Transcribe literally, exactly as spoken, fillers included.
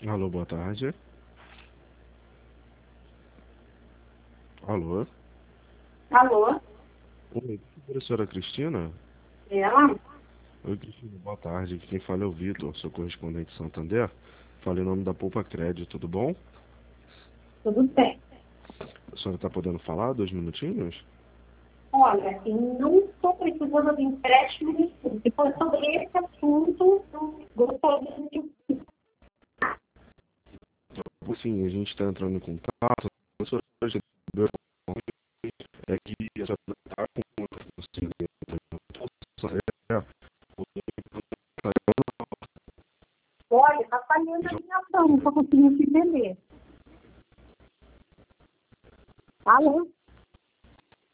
Alô, boa tarde. Alô? Alô? Oi, professora Cristina? Ela? Oi, Cristina, boa tarde. Quem fala é o Vitor, sou correspondente de Santander. Falei em nome da Poupa Crédito, tudo bom? Tudo bem. A senhora está podendo falar? Dois minutinhos? Olha, eu não estou precisando de empréstimo nenhum. Se for sobre esse assunto, eu gostaria de... Sim, a gente está entrando em contato. A senhora já deu- é que a senhora